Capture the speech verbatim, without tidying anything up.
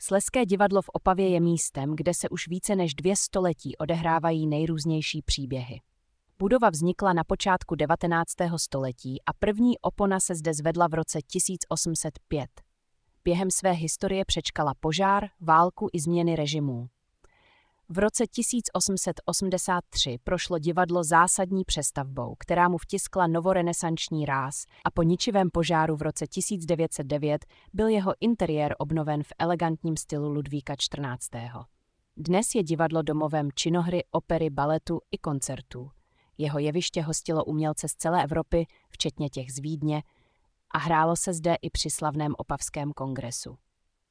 Slezské divadlo v Opavě je místem, kde se už více než dvě století odehrávají nejrůznější příběhy. Budova vznikla na počátku devatenáctého století a první opona se zde zvedla v roce tisíc osm set pět. Během své historie přečkala požár, válku i změny režimů. V roce tisíc osm set osmdesát tři prošlo divadlo zásadní přestavbou, která mu vtiskla novorenesanční ráz, a po ničivém požáru v roce tisíc devět set devět byl jeho interiér obnoven v elegantním stylu Ludvíka čtrnáctého. Dnes je divadlo domovem činohry, opery, baletu i koncertů. Jeho jeviště hostilo umělce z celé Evropy, včetně těch z Vídně, a hrálo se zde i při slavném Opavském kongresu.